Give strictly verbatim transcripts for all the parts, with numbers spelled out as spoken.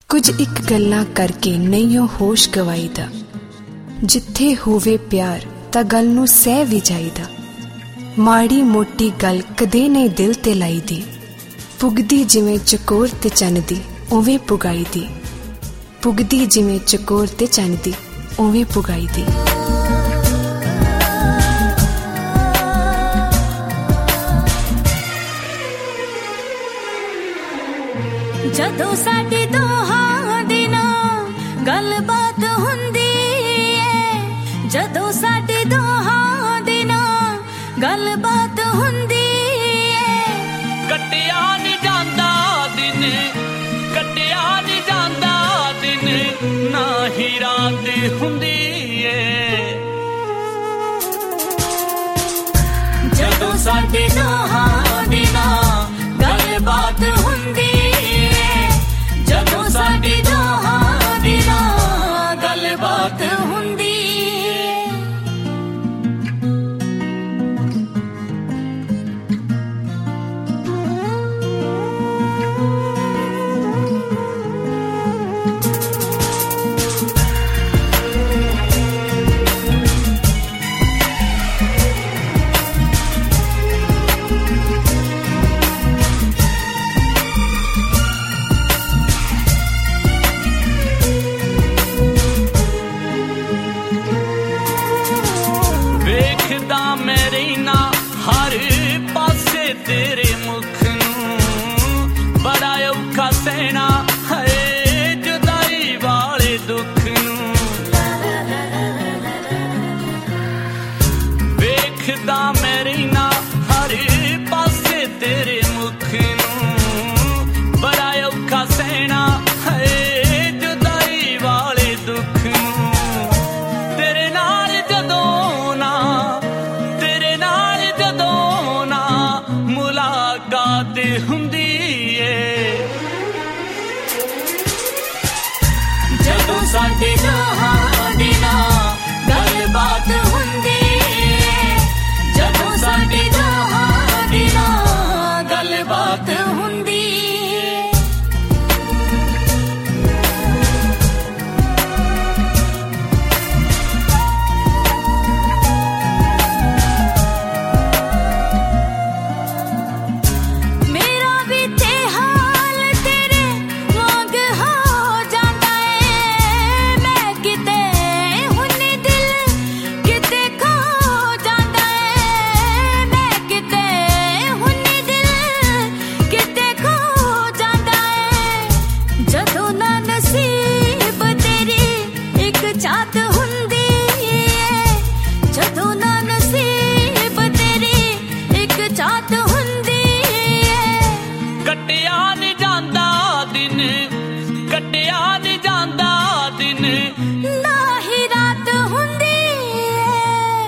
कुछ एक गल्लां करके नहीं होश गवाईदा, जिथे होवे प्यार तां गल नूं सह भी जाईदा। माड़ी मोटी गल कदे नहीं दिल ते लाई दी, पुगदी जिवें चकोर ते चन दी उवें पुगाई दी। पुगदी जिवें चकोर ते चन दी उवें पुगाई दी। जदों साडी दोहां दी ना गलबात हुंदी है, जदों साडी दोहां दी ना गलबात हुंदी है। कटिया नहीं जांदा दिन, कटिया नहीं जांदा दिन, ना ही रात हुंदी है। जदों साडी दोहां दी ना गलबात हुंदी है, जदों साडी दोहां दी ना गलबात हुंदी। हर पासे तेरे मुख नूं बड़ा औखा सहना है जुदाई वाले दुख नूं। वेखदा मैं रहना हर पासे तेरे मुख नूं बड़ा औखा सहना है जुदाई वाले दुख नूं। तेरे नाल जदों ना मुलाकात हुंदी है, जदों साडी दोहां दी ना गलबात हुंदी है, जदों साडी दोहां दी ना गलबात हुंदी। कटिया नहीं जांदा दिन, ना ही रात हुंदी है।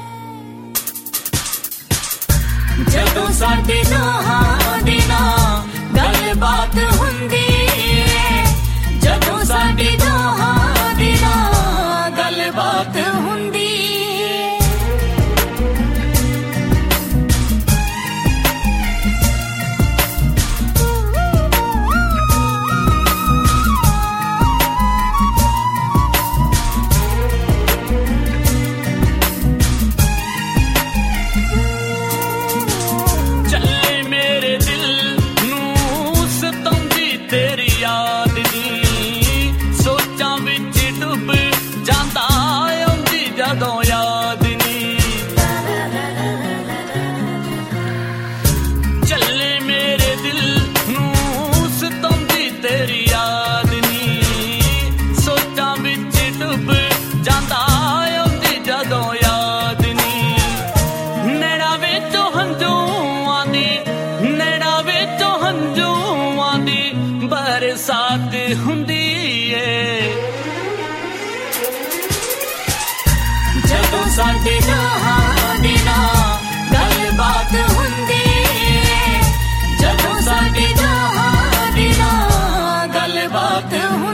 जदों साडी दोहां दी ना गलबात हुंदी है, जदों साडी दोहां दी ना गलबात हुंदी। तेरी याद दी सोचां विच डुब जांदा आउंदी जदों याद नी। चले मेरे दिल नूं सताउंदी तेरी याद नी, सोचां विच डुब जांदा आउंदी जदों याद नी। नैना विचों हंझूआं दी, नैना विचों हंझूआं दी बरसात हुंदी है, जदों साडी दोहां दी ना गलबात हुंदी है, जदों साडी दोहां दी ना गलबात।